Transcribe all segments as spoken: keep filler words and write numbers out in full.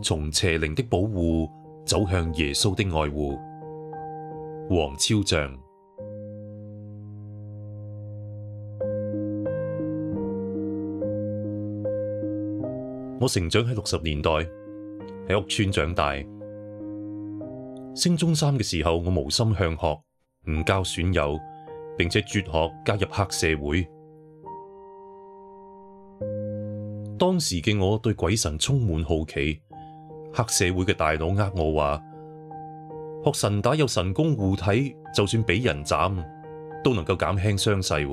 從邪靈的保護走向耶穌的愛護。黃超像。我成長喺六十年代，喺屋村長大。升中三嘅時候，我無心向學，唔交損友，並且輟學加入黑社會。當時嘅我對鬼神充滿好奇，黑社會嘅大佬呃我話，學神打有神功護體，就算俾人斬，都能夠減輕傷勢。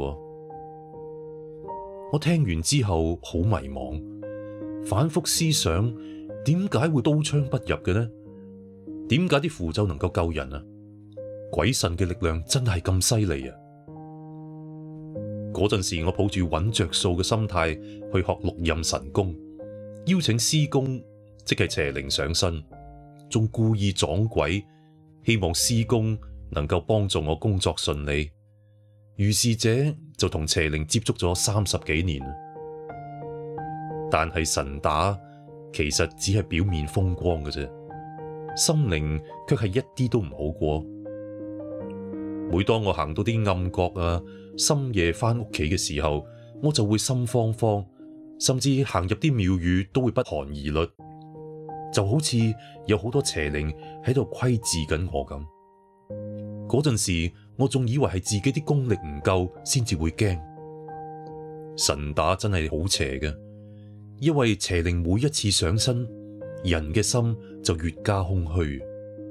我聽完之後好迷茫，反覆思想，點解會刀槍不入嘅呢？點解啲符咒能夠救人啊？鬼神嘅力量真係咁犀利啊！嗰陣時我抱住揾着數嘅心態去學六壬神功，邀請師公即係邪靈上身，仲故意撞鬼，希望師公能夠幫助我工作順利。如是者就同邪靈接觸咗三十幾年。但係神打其實只係表面風光嘅啫，心靈卻係一啲都唔好過。每當我行到啲暗角啊，深夜返屋企嘅時候，我就會心慌慌，甚至行入啲廟宇都會不寒而慄，就好似有好多邪靈喺度窺視緊我咁。嗰陣時我仲以為係自己啲功力唔夠先至會驚。神打真係好邪嘅，因為邪靈每一次上身，人嘅心就越加空虛。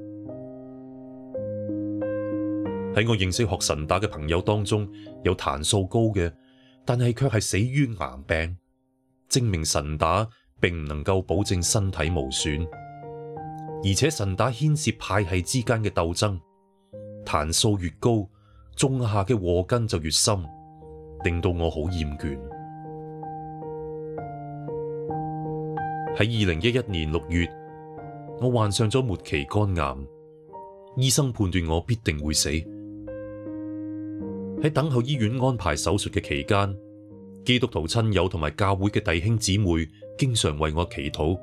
喺我認識學神打嘅朋友當中，有彈數高嘅，但係卻係死於癌病，證明神打並唔能夠保證身體無損。而且神打牽涉派系之間嘅鬥爭，彈數越高，種下嘅禍根就越深，令到我好厭倦。喺二零一一年六月，我患上咗末期肝癌，醫生判斷我必定會死。喺等候醫院安排手術嘅期間，基督徒親友同埋教會嘅弟兄姊妹經常為我祈禱。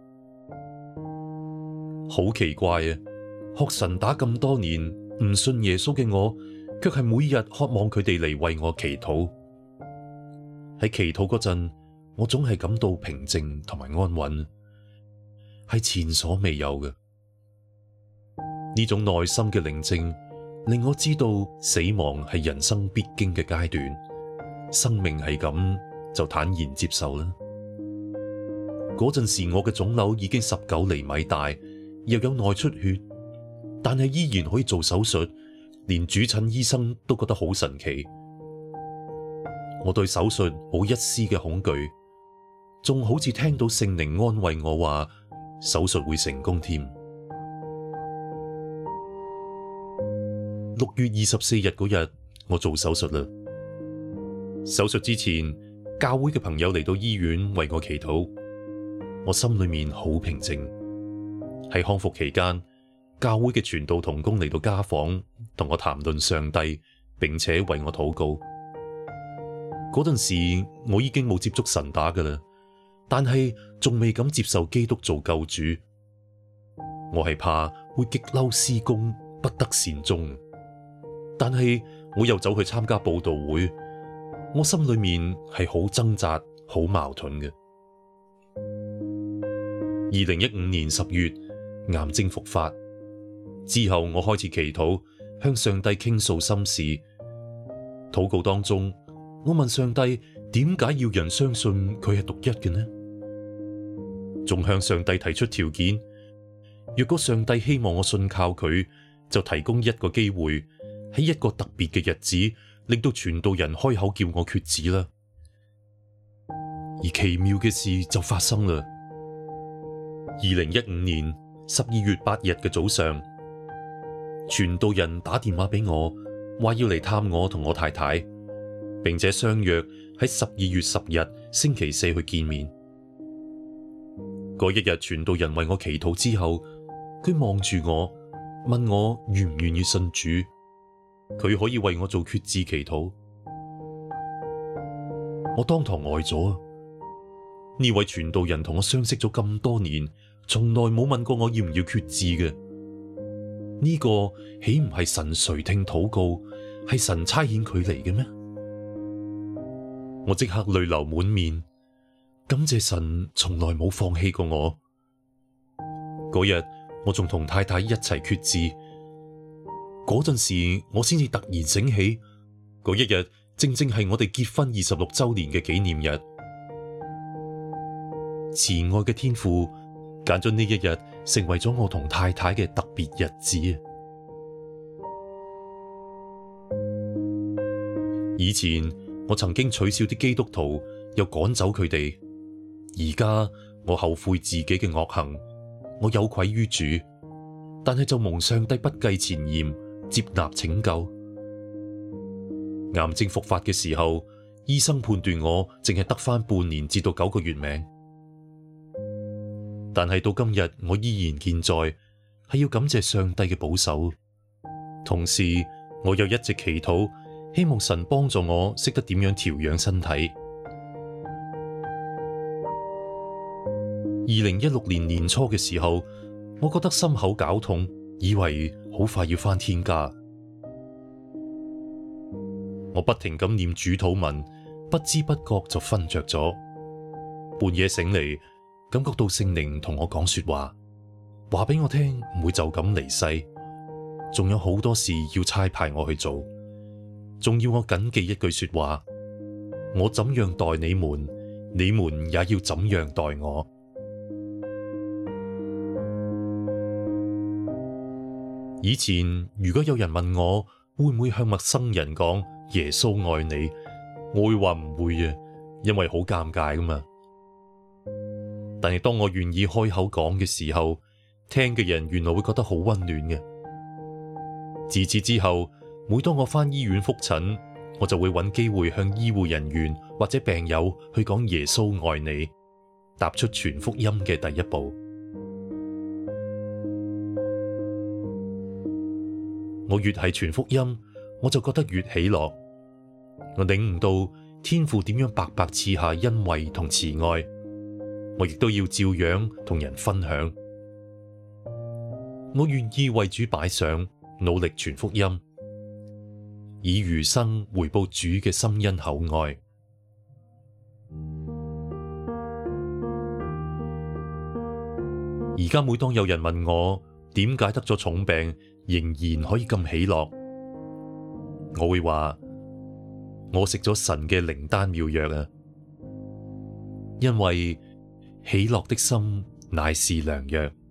好奇怪啊！學神打咁多年，唔信耶穌嘅我，卻係每日渴望佢哋嚟為我祈禱。喺祈禱嗰陣，我總係感到平靜同埋安穩，係前所未有嘅。呢種內心嘅寧靜，令我知道死亡係人生必經嘅階段，生命係咁就坦然接受啦。嗰陣時我嘅腫瘤已經十九厘米大，又有內出血，但係依然可以做手術，連主診醫生都覺得好神奇。我對手術冇一絲嘅恐懼，仲好似聽到聖靈安慰我話手術會成功添。六月二十四日嗰日，我做手術啦。手術之前，教會嘅朋友嚟到醫院為我祈禱，我心裏面好平靜。喺康復期間，教會嘅傳道同工嚟到家訪，同我談論上帝，並且為我禱告。嗰陣時我已經冇接觸神打㗎喇，但係仲未敢接受基督做救主。我係怕會激嬲師公，不得善終。但係我又走去參加佈道會，我心裏面係好掙扎、好矛盾嘅。二零一五年十月，癌症復發之後，我開始祈禱，向上帝傾訴心事。禱告當中，我問上帝點解要人相信佢係獨一嘅呢？仲向上帝提出條件，若果上帝希望我信靠佢，就提供一個機會，喺一個特別嘅日子，令到傳道人開口叫我決志啦。而奇妙嘅事就發生啦。二零一五年十二月八日嘅早上，傳道人打電話俾我，話要嚟探我同我太太，並且相約喺十二月十日星期四去見面。嗰一日，傳道人為我祈禱之後，佢望住我，問我願唔願意信主，佢可以為我做決志祈禱。我當堂呆咗， 呢位傳道人同我相識咗咁多年，從來冇問過我要唔要決志嘅。呢個豈唔係神垂聽禱告，係神差遣佢嚟嘅咩？我即刻淚流滿面，感謝神從來冇放棄過我。嗰日我仲同太太一齊決志，嗰陣時我先至突然醒起，嗰一日正正係我哋結婚二十六周年嘅紀念日。慈愛嘅天父揀咗呢一日成為咗我同太太嘅特別日子。以前我曾經取笑啲基督徒，又趕走佢哋。而家我後悔自己嘅惡行，我有愧於主，但係就蒙上帝不計前嫌，接納拯救。癌症復發嘅時候，醫生判斷我淨係得返半年至到九個月命。但係到今日我依然健在，係要感謝上帝嘅保守。同時我又一直祈禱，希望神幫助我識得點樣調養身體。二零一六年年初嘅時候，我覺得心口絞痛，以為好快要返天家。我不停咁念主禱文，不知不覺就瞓着咗。半夜醒嚟，感覺到聖靈同我講說話，話俾我聽唔會就咁離世，仲有好多事要差派我去做，仲要我謹記一句說話：我怎樣待你們，你們也要怎樣待我。以前如果有人問我會唔會向陌生人講耶穌愛你，我會話唔會啊，因為好尷尬噶嘛。但係當我願意開口講嘅時候，聽嘅人原來會覺得好溫暖嘅。自此之後，每當我返醫院覆診，我就會揾機會向醫護人員或者病友去講耶穌愛你，踏出傳福音嘅第一步。我越係傳福音，我就覺得越喜樂。我領悟到天父點樣白白賜下恩惠同慈愛，我亦都要照樣同人分享。我願意為主擺上，努力傳福音，以餘生回報主嘅深恩厚愛。而家每當有人問我點解得咗重病，仍然可以咁喜樂，我會話我食咗神嘅靈丹妙藥啊！因為喜樂的心乃是良藥。